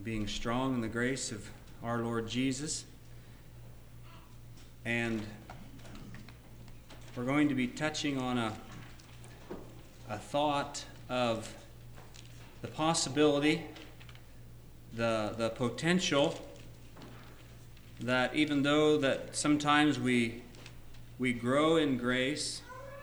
being strong in the grace of our Lord Jesus. And we're going to be touching on a thought of the possibility, the potential that even though that sometimes we grow in grace,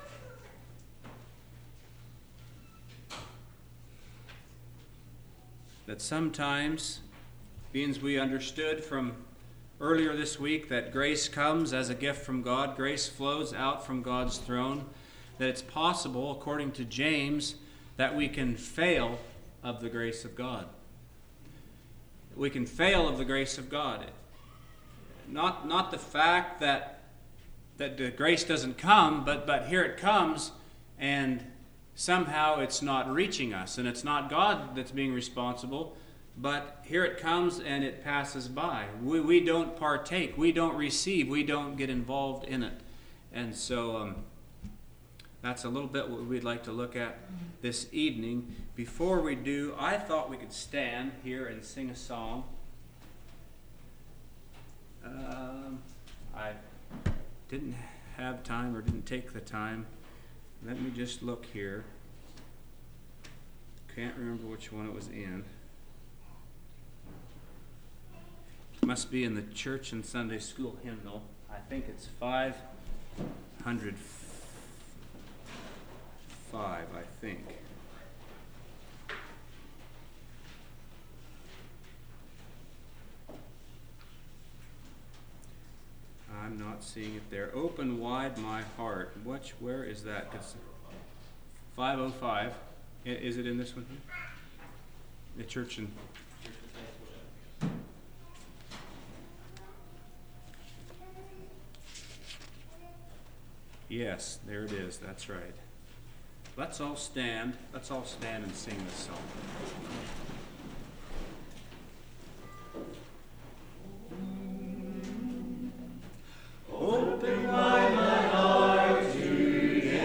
that sometimes, being we understood from earlier this week that grace comes as a gift from God, grace flows out from God's throne, that it's possible, according to James, that we can fail of the grace of God. We can fail of the grace of God. Not the fact that the grace doesn't come, but here it comes, and somehow it's not reaching us, and it's not God that's being responsible, but here it comes and it passes by. We don't partake, we don't receive, we don't get involved in it. And so that's a little bit what we'd like to look at this evening. Before we do, I thought we could stand here and sing a song. I didn't have time or didn't take the time. Let me just look here. Can't remember which one it was in. It must be in the church and Sunday school hymnal. I think it's 505, I think. I'm not seeing it there. Open wide my heart. Where is that? It's 505. Is it in this one? The church and... Yes, there it is. That's right. Let's all stand. Let's all stand and sing this song. Open wide my heart today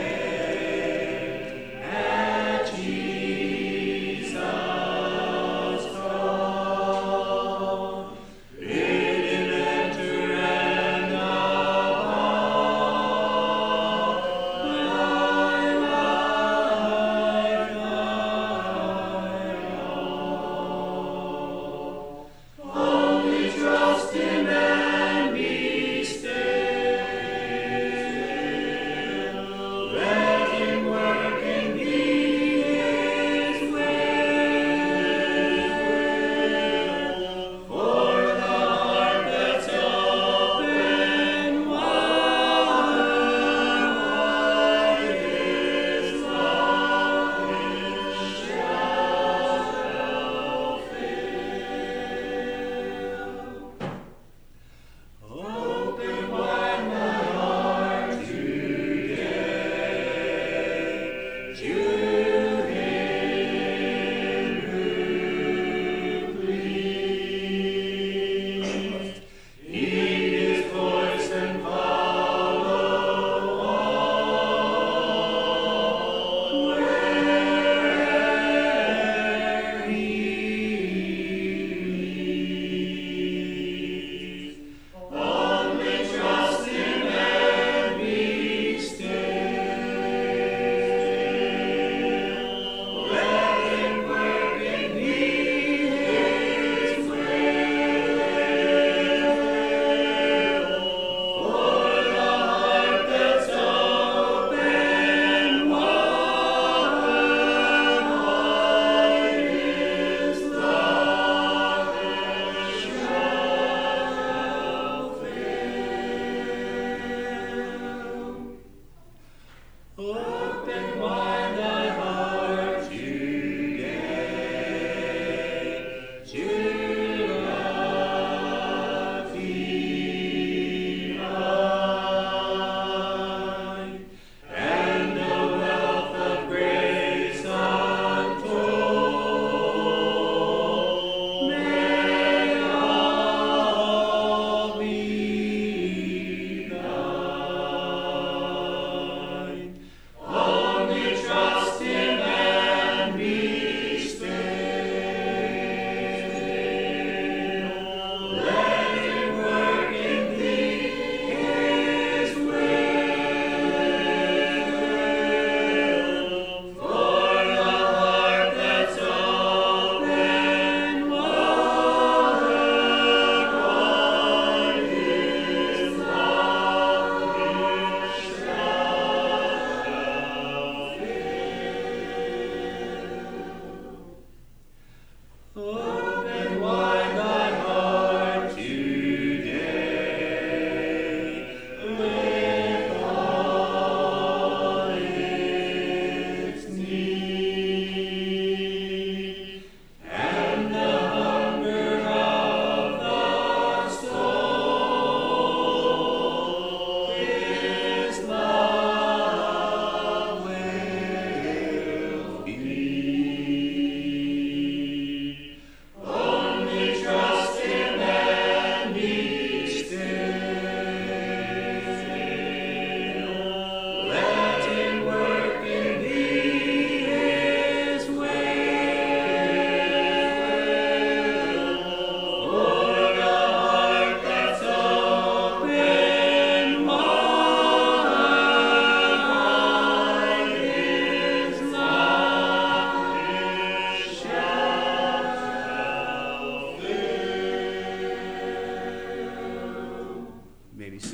at Jesus' throne. Bid Him enter and abide my life, thy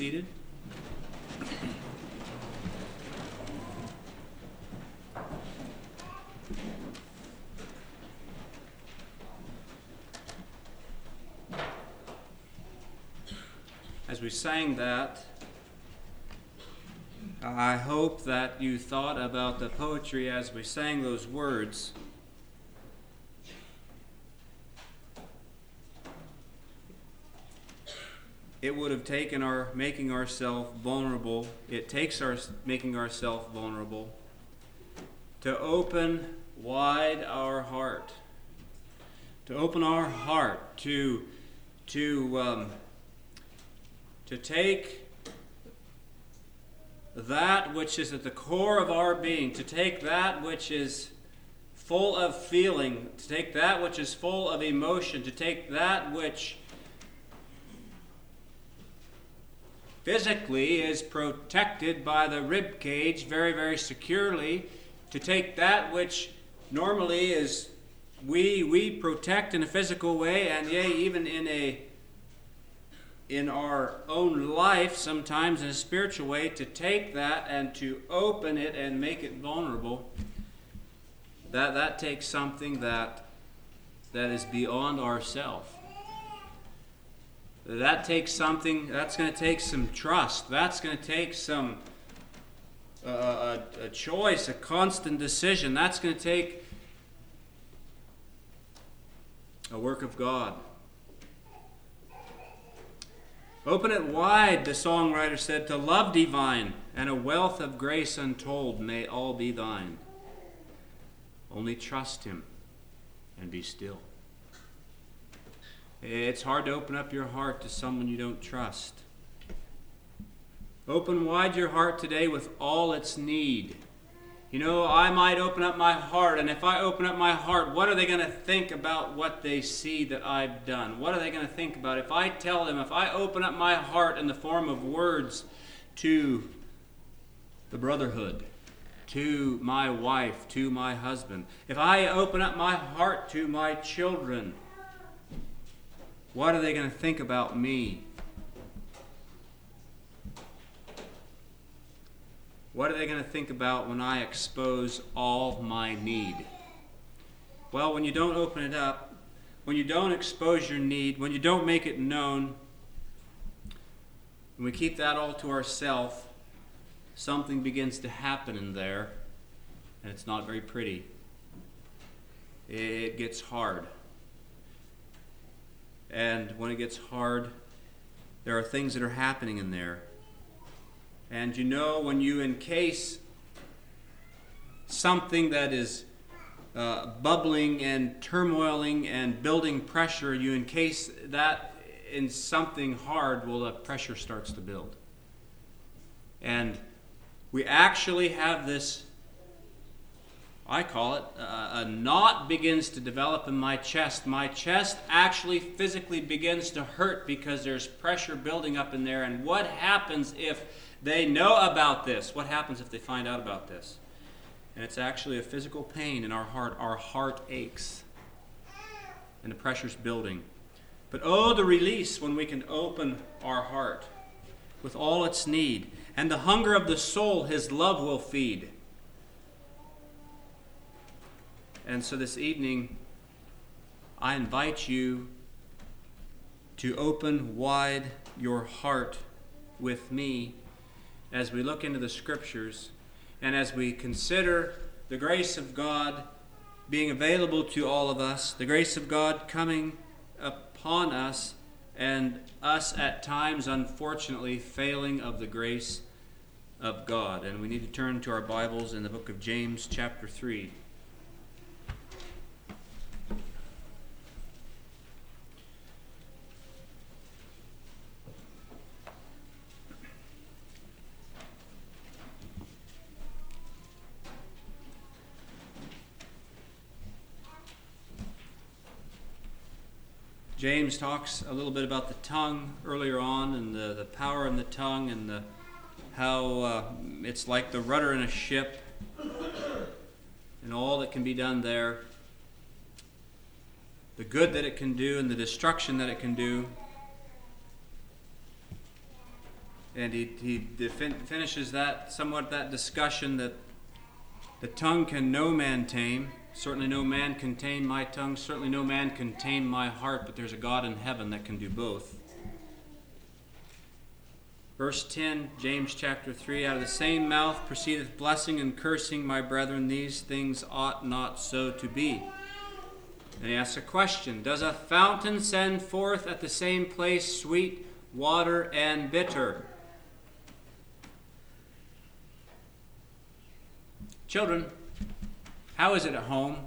seated. As we sang that, I hope that you thought about the poetry as we sang those words. It would have taken our making ourselves vulnerable. It takes our making ourselves vulnerable to open wide our heart. To open our heart to take that which is at the core of our being, to take that which is full of feeling, to take that which is full of emotion, to take that which physically is protected by the rib cage very, very securely, to take that which normally is we protect in a physical way, and yea, even in our own life, sometimes in a spiritual way, to take that and to open it and make it vulnerable, that takes something that is beyond ourself. That takes something, that's going to take some trust. That's going to take some a choice, a constant decision. That's going to take a work of God. Open it wide, the songwriter said, to love divine, and a wealth of grace untold may all be thine. Only trust him and be still. It's hard to open up your heart to someone you don't trust. Open wide your heart today with all its need. You know, I might open up my heart, and if I open up my heart, what are they going to think about what they see that I've done? What are they going to think about? If I tell them, if I open up my heart in the form of words to the brotherhood, to my wife, to my husband, if I open up my heart to my children, what are they going to think about me? What are they going to think about when I expose all my need? Well, when you don't open it up, when you don't expose your need, when you don't make it known, when we keep that all to ourselves, something begins to happen in there, and it's not very pretty. It gets hard. And when it gets hard, there are things that are happening in there. And you know, when you encase something that is bubbling and turmoiling and building pressure, you encase that in something hard, well, the pressure starts to build. And we actually have this, I call it, a knot begins to develop in my chest. My chest actually physically begins to hurt because there's pressure building up in there. And what happens if they know about this? What happens if they find out about this? And it's actually a physical pain in our heart. Our heart aches. And the pressure's building. But oh, the release when we can open our heart with all its need. And the hunger of the soul, his love will feed. And so this evening, I invite you to open wide your heart with me as we look into the Scriptures and as we consider the grace of God being available to all of us, the grace of God coming upon us, and us at times, unfortunately, failing of the grace of God. And we need to turn to our Bibles in the book of James, chapter 3. James talks a little bit about the tongue earlier on, and the power in the tongue, and how it's like the rudder in a ship, and all that can be done there, the good that it can do and the destruction that it can do. And he finishes that discussion that the tongue can no man tame. Certainly no man can tame my tongue. Certainly no man can tame my heart. But there's a God in heaven that can do both. Verse 10, James chapter 3, out of the same mouth proceedeth blessing and cursing, my brethren. These things ought not so to be. And he asks a question. Does a fountain send forth at the same place sweet water and bitter? Children, how is it at home?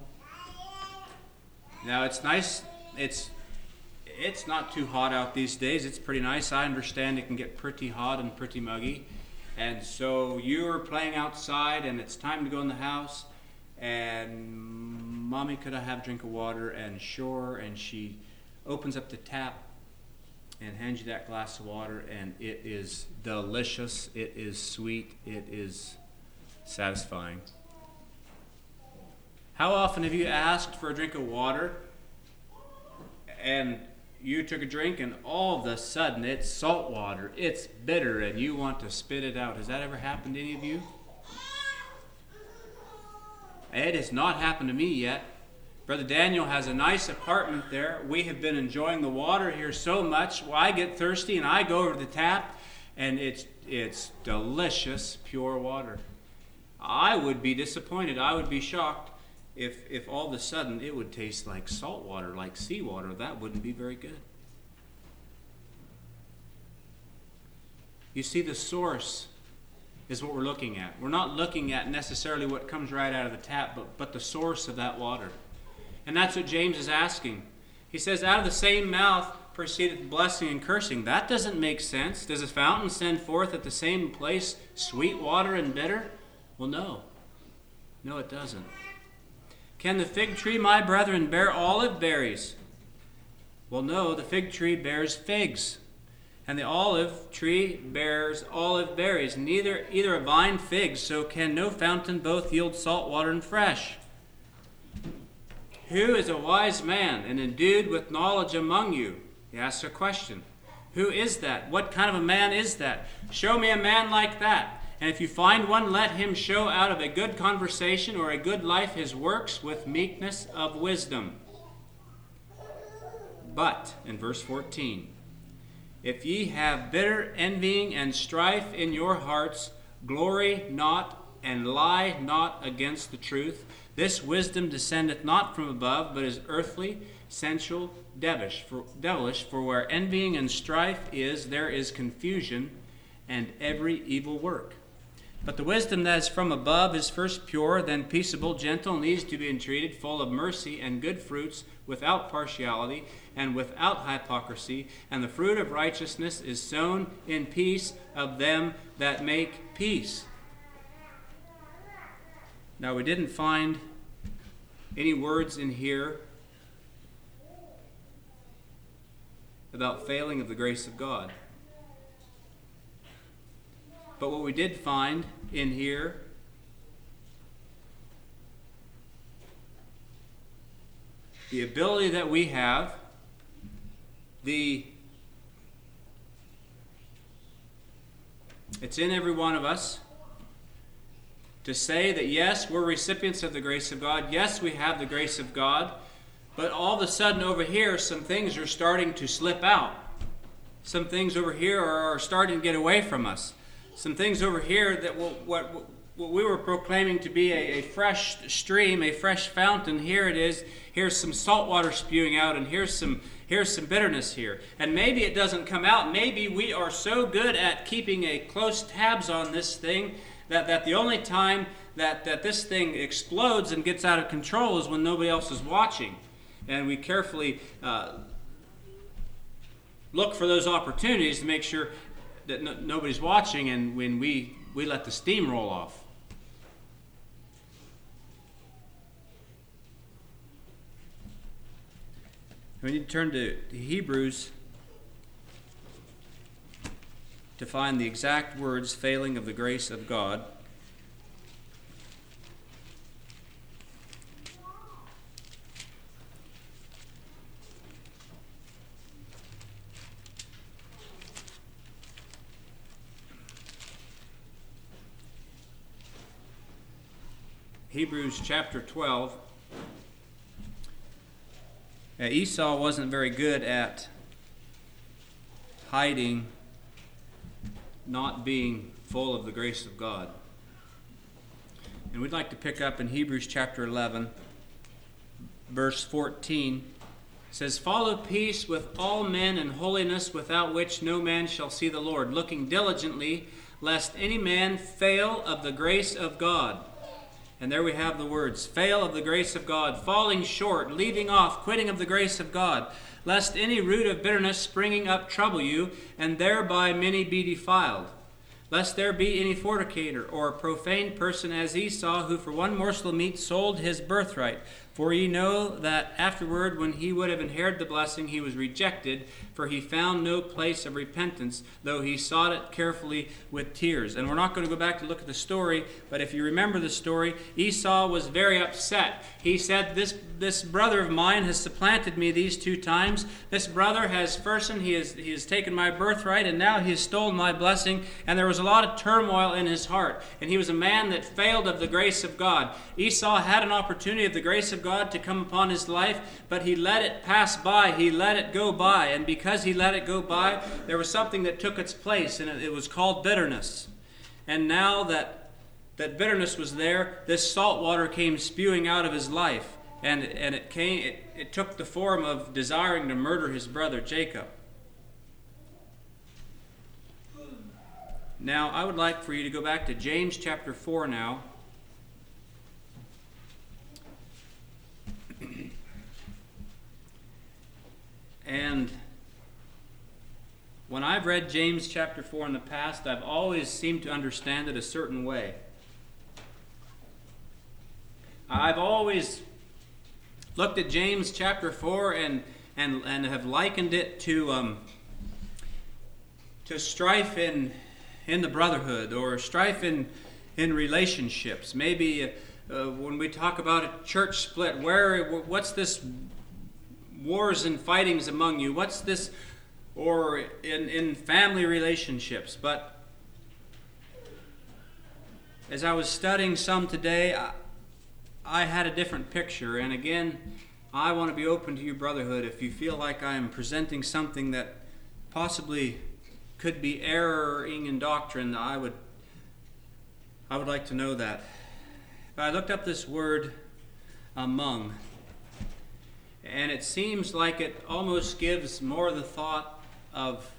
Now, it's nice. It's not too hot out these days. It's pretty nice. I understand it can get pretty hot and pretty muggy. And so you're playing outside and it's time to go in the house. And Mommy, could I have a drink of water? And sure. And she opens up the tap and hands you that glass of water. And it is delicious. It is sweet. It is satisfying. How often have you asked for a drink of water and you took a drink and all of a sudden it's salt water, it's bitter, and you want to spit it out? Has that ever happened to any of you? It has not happened to me yet. Brother Daniel has a nice apartment there. We have been enjoying the water here so much. Well, I get thirsty and I go over to the tap and it's delicious, pure water. I would be disappointed. I would be shocked if all of a sudden it would taste like salt water, like seawater. That wouldn't be very good. You see, the source is what we're looking at. We're not looking at necessarily what comes right out of the tap, but the source of that water. And that's what James is asking. He says, out of the same mouth proceedeth blessing and cursing. That doesn't make sense. Does a fountain send forth at the same place sweet water and bitter? Well, no. No, it doesn't. Can the fig tree, my brethren, bear olive berries? Well, no, the fig tree bears figs. And the olive tree bears olive berries. Neither either a vine figs, so can no fountain both yield salt water and fresh. Who is a wise man and endued with knowledge among you? He asks a question. Who is that? What kind of a man is that? Show me a man like that. And if you find one, let him show out of a good conversation or a good life his works with meekness of wisdom. But, in verse 14, if ye have bitter envying and strife in your hearts, glory not and lie not against the truth. This wisdom descendeth not from above, but is earthly, sensual, devilish. For where envying and strife is, there is confusion and every evil work. But the wisdom that is from above is first pure, then peaceable, gentle, and easy to be entreated, full of mercy and good fruits, without partiality and without hypocrisy. And the fruit of righteousness is sown in peace of them that make peace. Now, we didn't find any words in here about failing of the grace of God. But what we did find in here the ability that we have, it's in every one of us to say that yes, we're recipients of the grace of God. Yes, we have the grace of God. But all of a sudden over here, some things are starting to slip out. Some things over here are starting to get away from us. Some things over here that what we were proclaiming to be a fresh stream, a fresh fountain, here it is. Here's some salt water spewing out, and here's some bitterness here. And maybe it doesn't come out. Maybe we are so good at keeping a close tabs on this thing that the only time that this thing explodes and gets out of control is when nobody else is watching. And we carefully look for those opportunities to make sure that nobody's watching, and when we let the steam roll off. We need to turn to Hebrews to find the exact words failing of the grace of God. Hebrews chapter 12. Esau wasn't very good at hiding not being full of the grace of God. And we'd like to pick up in Hebrews chapter 11, verse 14. It says, "Follow peace with all men and holiness, without which no man shall see the Lord, looking diligently, lest any man fail of the grace of God." And there we have the words, fail of the grace of God, falling short, leaving off, quitting of the grace of God, lest any root of bitterness springing up trouble you, and thereby many be defiled. Lest there be any fornicator or profane person as Esau, who for one morsel of meat sold his birthright. For ye know that afterward, when he would have inherited the blessing, he was rejected, for he found no place of repentance, though he sought it carefully with tears. And we're not going to go back to look at the story, but if you remember the story, Esau was very upset. He said, this brother of mine has supplanted me these 2 times. This brother has he has taken my birthright, and now he has stolen my blessing. And there was a lot of turmoil in his heart. And he was a man that failed of the grace of God. Esau had an opportunity of the grace of God to come upon his life, but he let it pass by. He let it go by. And because he let it go by, there was something that took its place, and it was called bitterness. And now that bitterness was there, this salt water came spewing out of his life. And it took the form of desiring to murder his brother Jacob. Now, I would like for you to go back to James chapter 4 now. And when I've read James chapter 4 in the past, I've always seemed to understand it a certain way. I've always looked at James chapter 4 and have likened it to strife in the brotherhood, or strife in relationships. Maybe when we talk about a church split, what's this wars and fightings among you? What's this? Or in family relationships. But as I was studying some today, I had a different picture. And again, I want to be open to you, brotherhood. If you feel like I am presenting something that possibly could be erring in doctrine, I would like to know that. But I looked up this word, among, and it seems like it almost gives more the thought of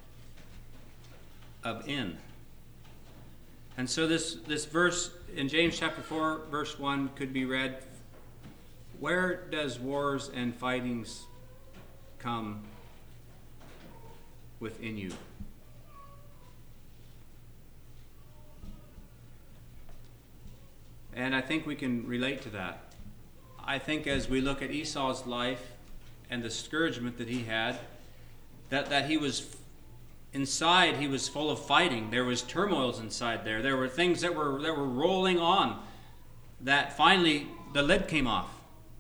in. And so this verse in James chapter 4, verse 1 could be read, where does wars and fightings come within you? And I think we can relate to that. I think as we look at Esau's life and the discouragement that he had, that he was inside, he was full of fighting. There was turmoils inside there. There were things that were rolling on, that finally the lid came off.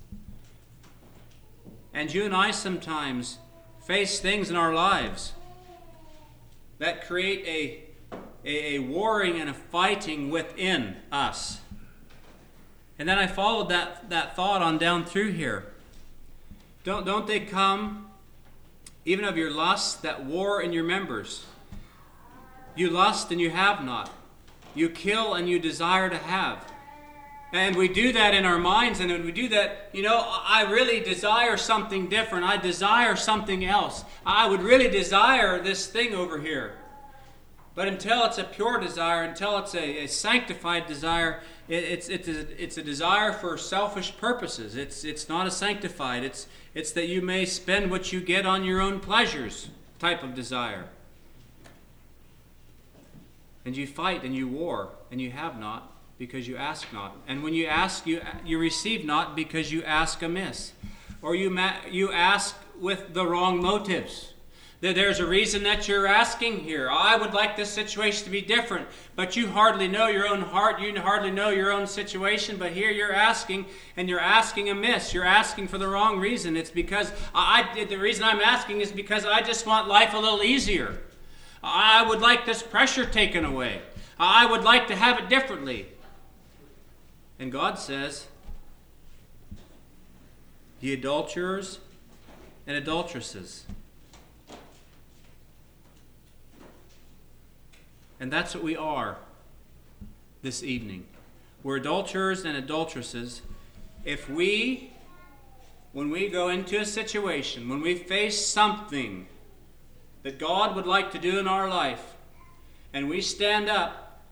And you and I sometimes face things in our lives that create a warring and a fighting within us. And then I followed that thought on down through here. Don't they come, even of your lusts, that war in your members? You lust and you have not. You kill and you desire to have. And we do that in our minds, and when we do that, I really desire something different. I desire something else. I would really desire this thing over here. But until it's a pure desire, until it's a sanctified desire, it's a desire for selfish purposes. It's not a sanctified. It's that you may spend what you get on your own pleasures type of desire. And you fight and you war, and you have not because you ask not. And when you ask, you receive not because you ask amiss, or you ask with the wrong motives. There's a reason that you're asking here. I would like this situation to be different, but you hardly know your own heart. You hardly know your own situation, but here you're asking, and you're asking amiss. You're asking for the wrong reason. It's because the reason I'm asking is because I just want life a little easier. I would like this pressure taken away. I would like to have it differently. And God says, ye adulterers and adulteresses. And that's what we are this evening. We're adulterers and adulteresses. When we go into a situation, when we face something that God would like to do in our life, and we stand up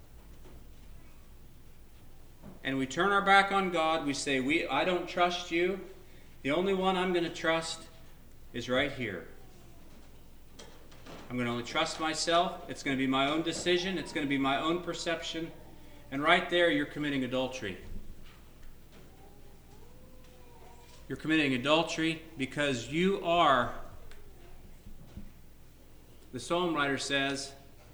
and we turn our back on God, we say, I don't trust you. The only one I'm going to trust is right here. I'm going to only trust myself. It's going to be my own decision. It's going to be my own perception. And right there, you're committing adultery. You're committing adultery because you are, the psalm writer says,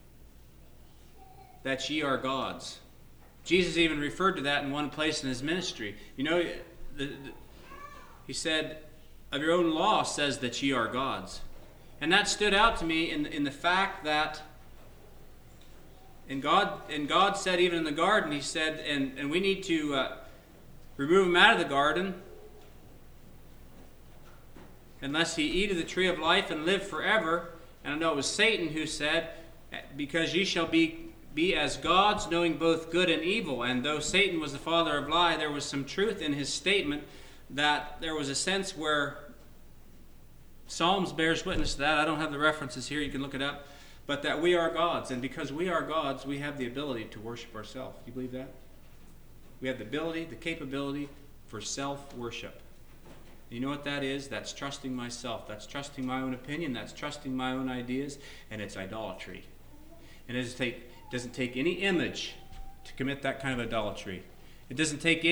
that ye are gods. Jesus even referred to that in one place in his ministry. You know, he said, of your own law says that ye are gods. And that stood out to me in the fact that, and God said even in the garden, he said, and we need to remove him out of the garden, unless he eat of the tree of life and live forever. And I know it was Satan who said, because ye shall be as gods, knowing both good and evil. And though Satan was the father of lie, there was some truth in his statement, that there was a sense where Psalms bears witness to that. I don't have the references here. You can look it up. But that we are gods. And because we are gods, we have the ability to worship ourselves. Do you believe that? We have the ability, the capability for self-worship. You know what that is? That's trusting myself. That's trusting my own opinion. That's trusting my own ideas. And it's idolatry. And it doesn't take any image to commit that kind of idolatry. It doesn't take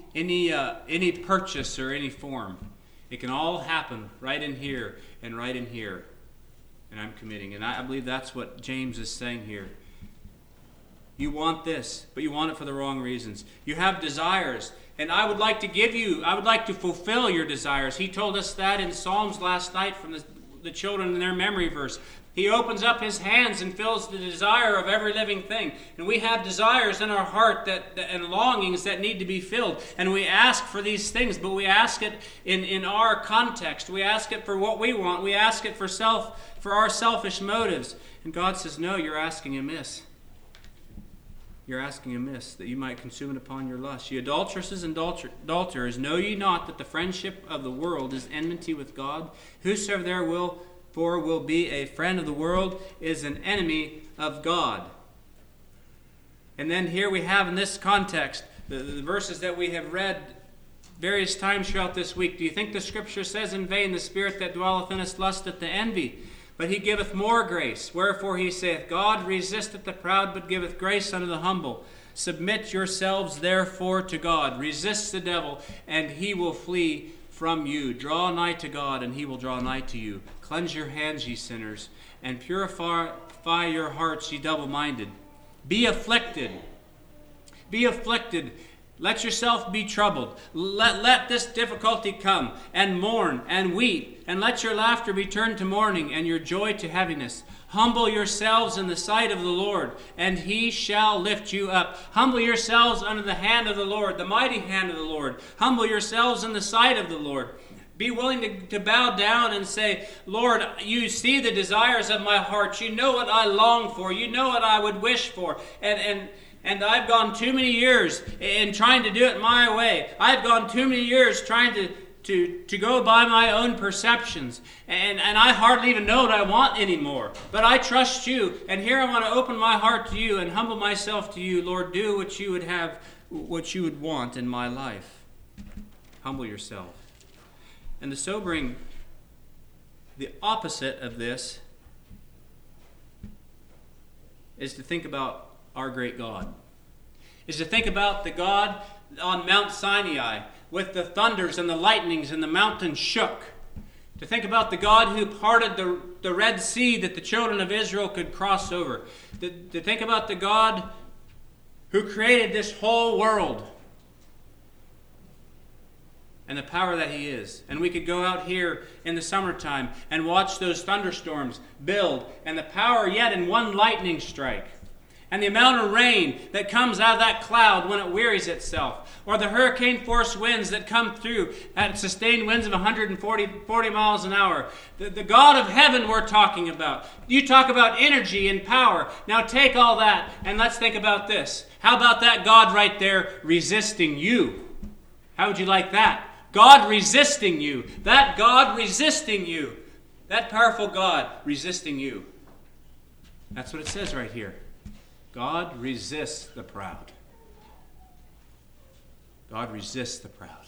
any purchase or any form. It can all happen right in here and right in here. And I'm committing. And I believe that's what James is saying here. You want this, but you want it for the wrong reasons. You have desires. And I would like to fulfill your desires. He told us that in Psalms last night from the children in their memory verse. He opens up his hands and fills the desire of every living thing. And we have desires in our heart and longings that need to be filled. And we ask for these things, but we ask it in our context. We ask it for what we want. We ask it for our selfish motives. And God says, no, you're asking amiss. You're asking amiss, that you might consume it upon your lust. Ye adulteresses and adulterers, know ye not that the friendship of the world is enmity with God? Whosoever therefore will be a friend of the world is an enemy of God. And then here we have in this context, the verses that we have read various times throughout this week. Do you think the Scripture says in vain, the Spirit that dwelleth in us lusteth to envy? But he giveth more grace. Wherefore he saith, God resisteth the proud, but giveth grace unto the humble. Submit yourselves therefore to God. Resist the devil, and he will flee from you. Draw nigh to God, and he will draw nigh to you. Cleanse your hands, ye sinners, and purify your hearts, ye double-minded. Be afflicted. Be afflicted. Let yourself be troubled. Let this difficulty come, and mourn, and weep, and let your laughter be turned to mourning, and your joy to heaviness. Humble yourselves in the sight of the Lord, and he shall lift you up. Humble yourselves under the hand of the Lord, the mighty hand of the Lord. Humble yourselves in the sight of the Lord. Be willing to bow down and say, Lord, you see the desires of my heart. You know what I long for. You know what I would wish for. And I've gone too many years in trying to do it my way. I've gone too many years trying to go by my own perceptions. And I hardly even know what I want anymore. But I trust you. And here I want to open my heart to you and humble myself to you. Lord, do what you would have, what you would want in my life. Humble yourself. And the opposite of this is to think about our great God. Is to think about the God on Mount Sinai with the thunders and the lightnings and the mountain shook. To think about the God who parted the Red Sea that the children of Israel could cross over. To think about the God who created this whole world and the power that he is. And we could go out here in the summertime and watch those thunderstorms build, and the power yet in one lightning strike. And the amount of rain that comes out of that cloud when it wearies itself, or the hurricane force winds that come through at sustained winds of 140 miles an hour. The God of heaven we're talking about. You talk about energy and power. Now take all that and let's think about this. How about that God right there resisting you? How would you like that? God resisting you. That God resisting you. That powerful God resisting you. That's what it says right here. God resists the proud. God resists the proud.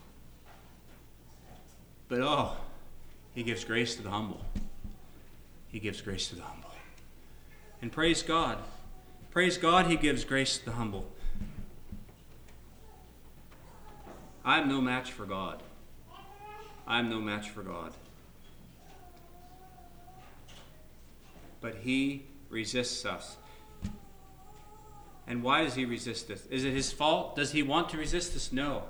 But He gives grace to the humble. He gives grace to the humble. And praise God. Praise God, He gives grace to the humble. I'm no match for God. I'm no match for God. But He resists us. And why does He resist us? Is it His fault? Does He want to resist us? No.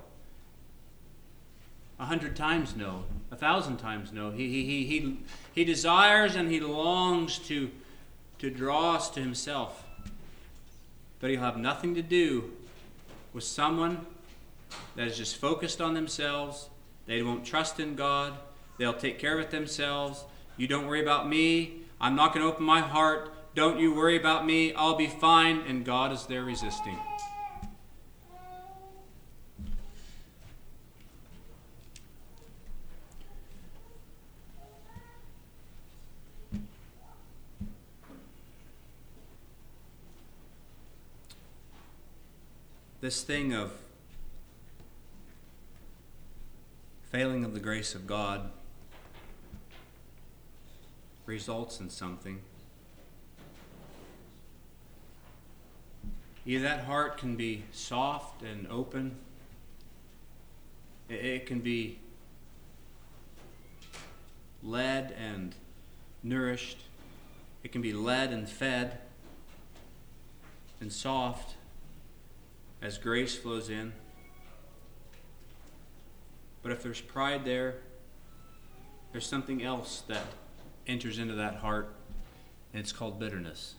100 times no. 1,000 times no. He desires and He longs to draw us to Himself. But He'll have nothing to do with someone that is just focused on themselves. They won't trust in God. They'll take care of it themselves. You don't worry about me. I'm not going to open my heart. Don't you worry about me. I'll be fine. And God is there resisting. This thing of failing of the grace of God results in something. Either that heart can be soft and open. It can be led and nourished. It can be led and fed and soft as grace flows in. But if there's pride there, there's something else that enters into that heart, and it's called bitterness.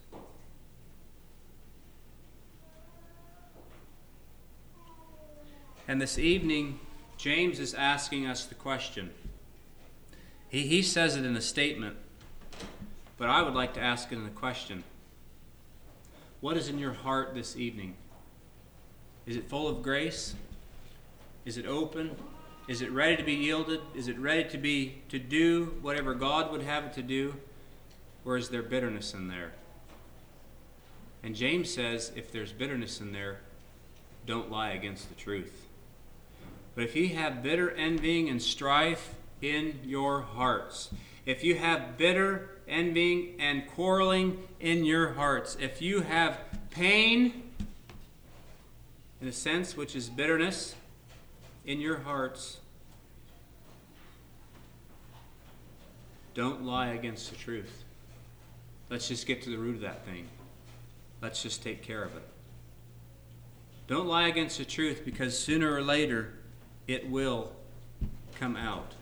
And this evening, James is asking us the question. He says it in a statement, but I would like to ask it in a question. What is in your heart this evening? Is it full of grace? Is it open? Is it ready to be yielded? Is it ready to do whatever God would have it to do? Or is there bitterness in there? And James says, if there's bitterness in there, don't lie against the truth. But if you have bitter envying and strife in your hearts, if you have bitter envying and quarreling in your hearts, if you have pain, in a sense, which is bitterness, in your hearts, don't lie against the truth. Let's just get to the root of that thing. Let's just take care of it. Don't lie against the truth, because sooner or later it will come out.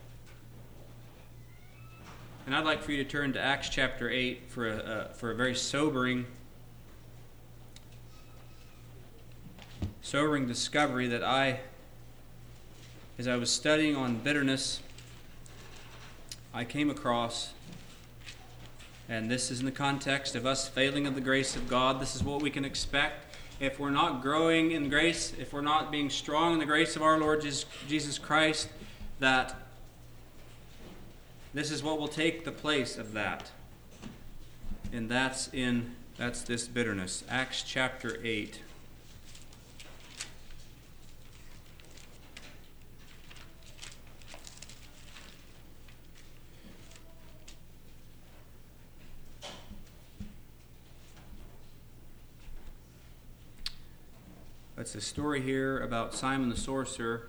And I'd like for you to turn to Acts chapter 8 for a very sobering discovery that as I was studying on bitterness, I came across. And this is in the context of us failing of the grace of God. This is what we can expect if we're not growing in grace, if we're not being strong in the grace of our Lord Jesus Christ, that this is what will take the place of that. And that's this bitterness. Acts chapter 8. That's a story here about Simon the sorcerer.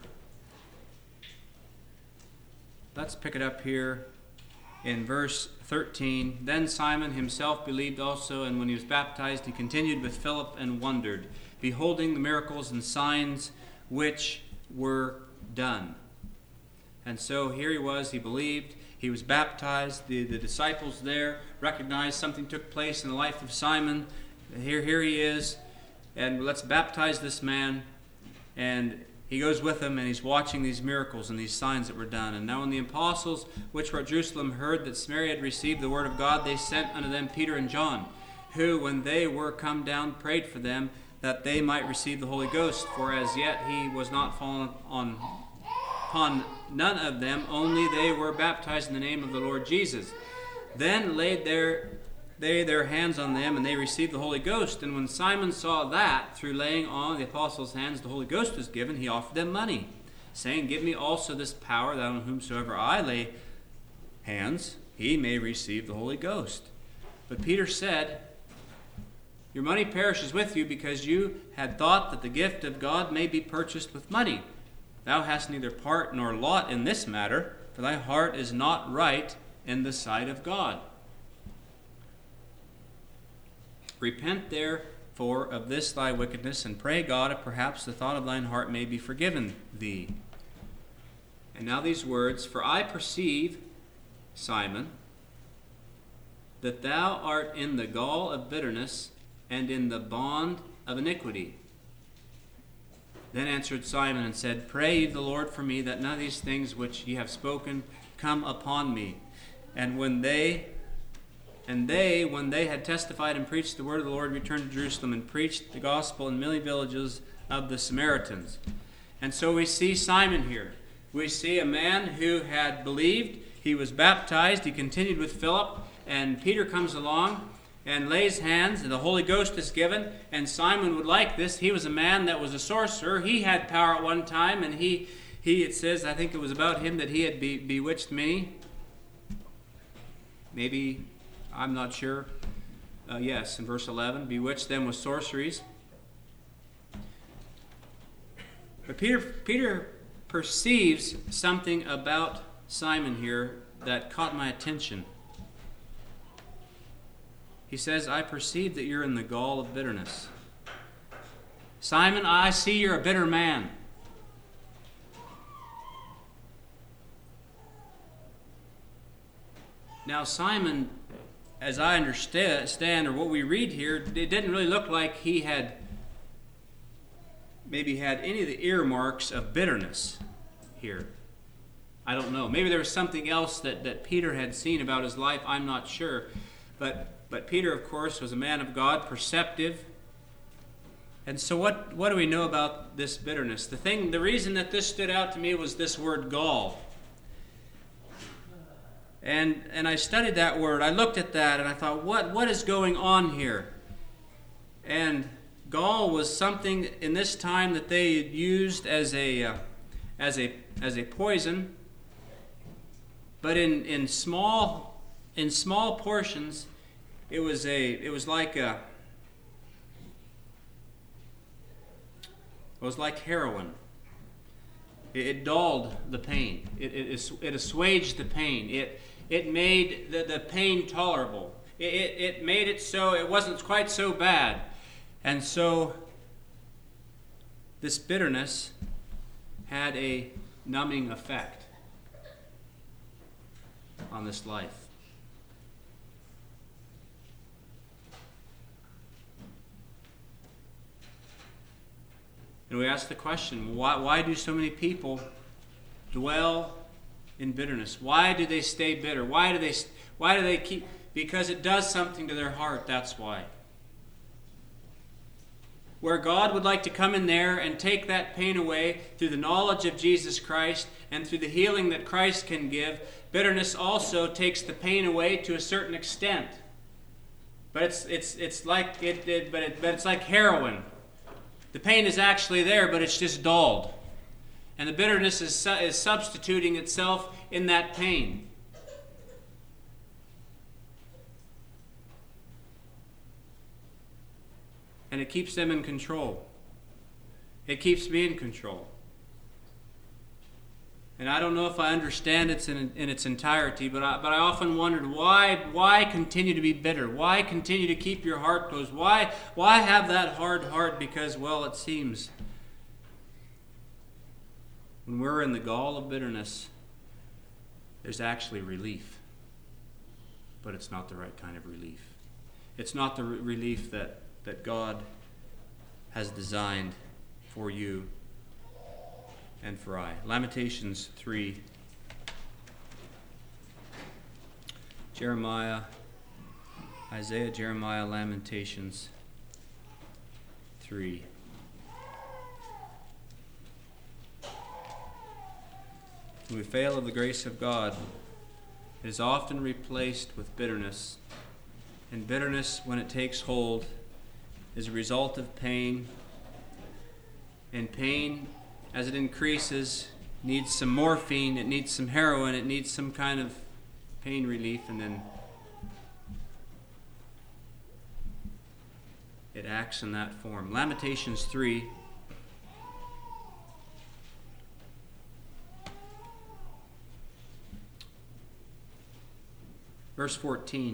Let's pick it up here in verse 13. Then Simon himself believed also, and when he was baptized, he continued with Philip and wondered, beholding the miracles and signs which were done. And so here he was, he believed, he was baptized. The disciples there recognized something took place in the life of Simon. Here he is, and let's baptize this man. And he goes with them, and he's watching these miracles and these signs that were done. And now when the apostles which were at Jerusalem heard that Samaria had received the word of God, they sent unto them Peter and John, who, when they were come down, prayed for them that they might receive the Holy Ghost. For as yet he was not fallen upon none of them, only they were baptized in the name of the Lord Jesus. Then laid their hands on them, and they received the Holy Ghost. And when Simon saw that, through laying on the apostles' hands the Holy Ghost was given, he offered them money, saying, Give me also this power, that on whomsoever I lay hands, he may receive the Holy Ghost. But Peter said, Your money perishes with you, because you had thought that the gift of God may be purchased with money. Thou hast neither part nor lot in this matter, for thy heart is not right in the sight of God. Repent therefore of this thy wickedness, and pray God, if perhaps the thought of thine heart may be forgiven thee. And now these words, For I perceive, Simon, that thou art in the gall of bitterness, and in the bond of iniquity. Then answered Simon and said, Pray ye the Lord for me, that none of these things which ye have spoken come upon me. And when they, when they had testified and preached the word of the Lord, returned to Jerusalem and preached the gospel in many villages of the Samaritans. And so we see Simon here. We see a man who had believed. He was baptized. He continued with Philip. And Peter comes along and lays hands, and the Holy Ghost is given. And Simon would like this. He was a man that was a sorcerer. He had power at one time, and he it says, I think it was about him that he had bewitched many. Maybe, I'm not sure. Yes, in verse 11, bewitched them with sorceries. But Peter perceives something about Simon here that caught my attention. He says, I perceive that you're in the gall of bitterness. Simon, I see you're a bitter man. Now, Simon, as I understand, or what we read here, it didn't really look like he had maybe had any of the earmarks of bitterness here. I don't know. Maybe there was something else that Peter had seen about his life. I'm not sure. But Peter, of course, was a man of God, perceptive. And so what do we know about this bitterness? The reason that this stood out to me was this word gall. And I studied that word. I looked at that and I thought, what is going on here? And gall was something in this time that they used as a poison, but in small portions, it was like heroin. It dulled the pain. It assuaged the pain. It made the pain tolerable. It made it so it wasn't quite so bad. And so this bitterness had a numbing effect on this life. And we ask the question, why do so many people dwell in bitterness? Why do they stay bitter? Why do they keep? Because it does something to their heart, that's why. Where God would like to come in there and take that pain away through the knowledge of Jesus Christ and through the healing that Christ can give, bitterness also takes the pain away to a certain extent. But it's like heroin. The pain is actually there, but it's just dulled. And the bitterness is substituting itself in that pain. And it keeps them in control. It keeps me in control. And I don't know if I understand it in its entirety, but I often wondered, why continue to be bitter? Why continue to keep your heart closed? Why have that hard heart? Because, well, it seems when we're in the gall of bitterness, there's actually relief. But it's not the right kind of relief. It's not the relief that that God has designed for you and for I. Lamentations 3. Jeremiah, Isaiah, Jeremiah, Lamentations 3. When we fail of the grace of God, it is often replaced with bitterness. And bitterness, when it takes hold, is a result of pain. And pain, as it increases, needs some morphine, it needs some heroin, it needs some kind of pain relief, and then it acts in that form. Lamentations 3. Verse 14.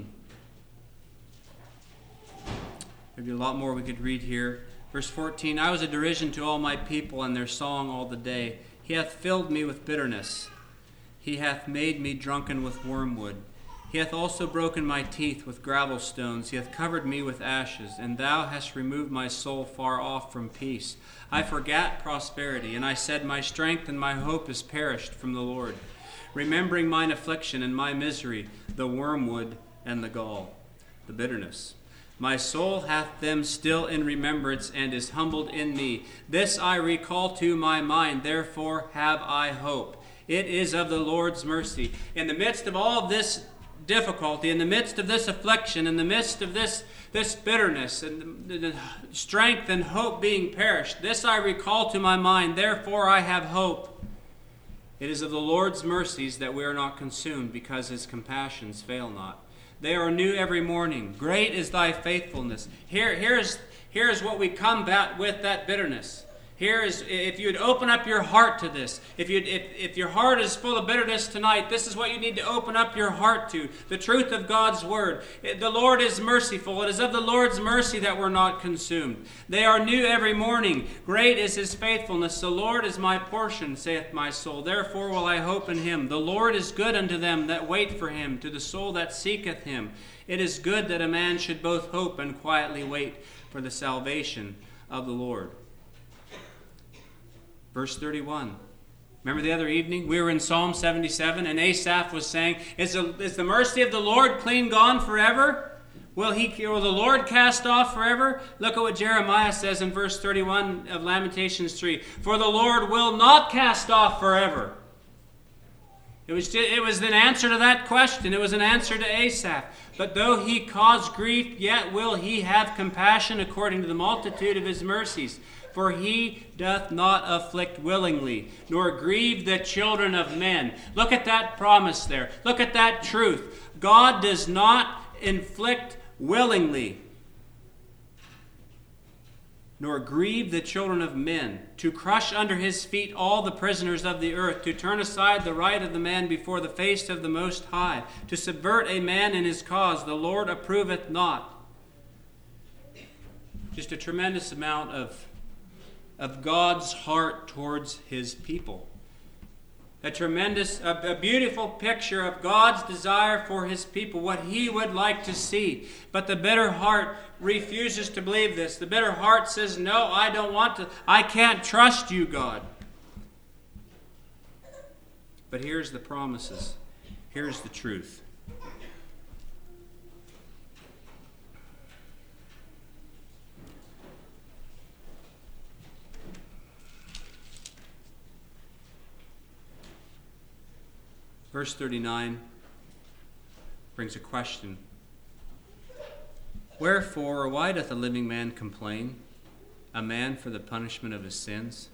Maybe a lot more we could read here. Verse 14, I was a derision to all my people, and their song all the day. He hath filled me with bitterness. He hath made me drunken with wormwood. He hath also broken my teeth with gravel stones. He hath covered me with ashes, and thou hast removed my soul far off from peace. I forgat prosperity, and I said, my strength and my hope is perished from the Lord. Remembering mine affliction and my misery, the wormwood and the gall, the bitterness. My soul hath them still in remembrance, and is humbled in me. This I recall to my mind, therefore have I hope. It is of the Lord's mercy. In the midst of all of this difficulty, in the midst of this affliction, in the midst of this bitterness, and the strength and hope being perished, this I recall to my mind, therefore I have hope. It is of the Lord's mercies that we are not consumed, because his compassions fail not. They are new every morning. Great is thy faithfulness. Here's what we combat with that bitterness. Here is, if you'd open up your heart to this, if your heart is full of bitterness tonight, this is what you need to open up your heart to, the truth of God's word. The Lord is merciful. It is of the Lord's mercy that we're not consumed. They are new every morning. Great is his faithfulness. The Lord is my portion, saith my soul. Therefore will I hope in him. The Lord is good unto them that wait for him, to the soul that seeketh him. It is good that a man should both hope and quietly wait for the salvation of the Lord. Verse 31. Remember the other evening? We were in Psalm 77, and Asaph was saying, Is the mercy of the Lord clean gone forever? Will the Lord cast off forever? Look at what Jeremiah says in verse 31 of Lamentations 3. For the Lord will not cast off forever. It was an answer to that question. It was an answer to Asaph. But though he cause grief, yet will he have compassion according to the multitude of his mercies. For he doth not afflict willingly, nor grieve the children of men. Look at that promise there. Look at that truth. God does not inflict willingly, nor grieve the children of men, to crush under his feet all the prisoners of the earth, to turn aside the right of the man before the face of the Most High, to subvert a man in his cause, the Lord approveth not. Just a tremendous amount of God's heart towards his people. A beautiful picture of God's desire for his people, what he would like to see. But the bitter heart refuses to believe this. The bitter heart says, no, I don't want to. I can't trust you, God. But here's the promises. Here's the truth. Verse 39 brings a question. Wherefore, or why doth a living man complain, a man for the punishment of his sins?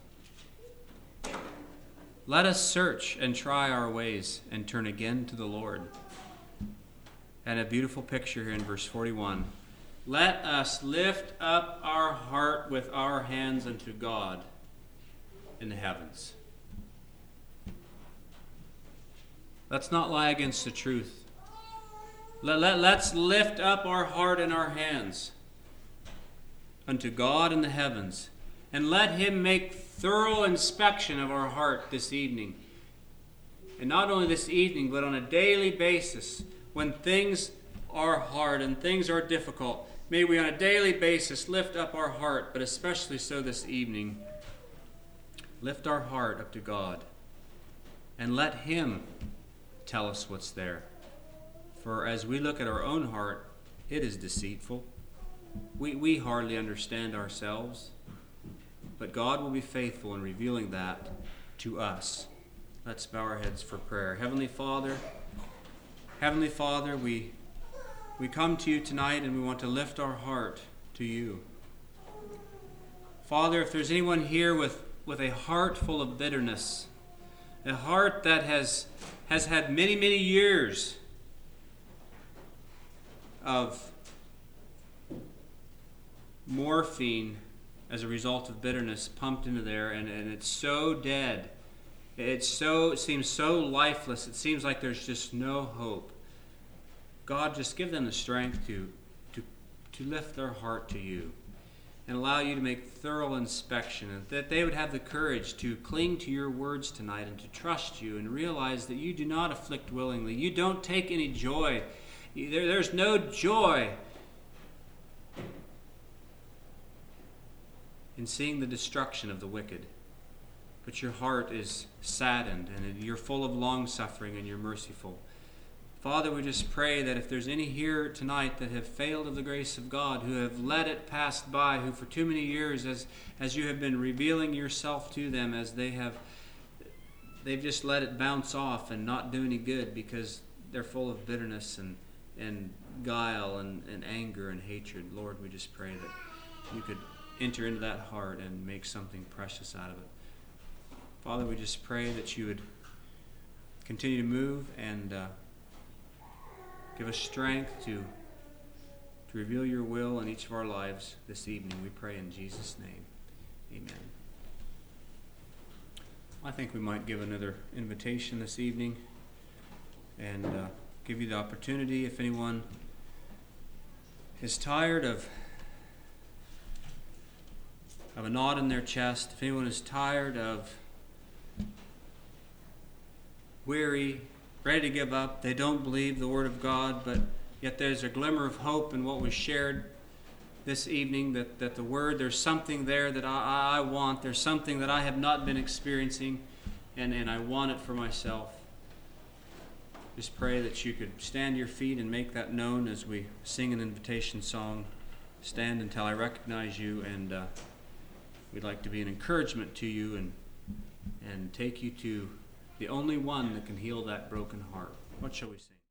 Let us search and try our ways, and turn again to the Lord. And a beautiful picture here in verse 41. Let us lift up our heart with our hands unto God in the heavens. Let's not lie against the truth. Let's lift up our heart and our hands unto God in the heavens, and let him make thorough inspection of our heart this evening. And not only this evening, but on a daily basis, when things our heart and things are difficult, may we on a daily basis lift up our heart, but especially so this evening, lift our heart up to God and let Him tell us what's there. For as we look at our own heart, it is deceitful. We hardly understand ourselves, but God will be faithful in revealing that to us. Let's bow our heads for prayer. Heavenly Father, we come to you tonight and we want to lift our heart to you. Father, if there's anyone here with a heart full of bitterness, a heart that has had many, many years of morphine as a result of bitterness pumped into there, and it's so dead. It seems so lifeless. It seems like there's just no hope. God, just give them the strength to lift their heart to you and allow you to make thorough inspection, and that they would have the courage to cling to your words tonight and to trust you and realize that you do not afflict willingly. You don't take any joy. There's no joy in seeing the destruction of the wicked, but your heart is saddened and you're full of long-suffering and you're merciful. Father, we just pray that if there's any here tonight that have failed of the grace of God, who have let it pass by, who for too many years, as you have been revealing yourself to them, as they've just let it bounce off and not do any good because they're full of bitterness and guile and anger and hatred. Lord, we just pray that you could enter into that heart and make something precious out of it. Father, we just pray that you would continue to move and give us strength to reveal your will in each of our lives this evening. We pray in Jesus' name. Amen. I think we might give another invitation this evening and give you the opportunity, if anyone is tired of a knot in their chest, if anyone is tired of weary, ready to give up, they don't believe the Word of God, but yet there's a glimmer of hope in what was shared this evening, that the Word, there's something there that I want, there's something that I have not been experiencing, and I want it for myself. Just pray that you could stand to your feet and make that known as we sing an invitation song. Stand until I recognize you, and we'd like to be an encouragement to you and take you to the only one that can heal that broken heart. What shall we sing?